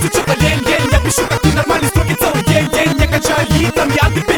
что-то лень, я пишу как ты нормальный строки целый день. Я качаю литом, я ты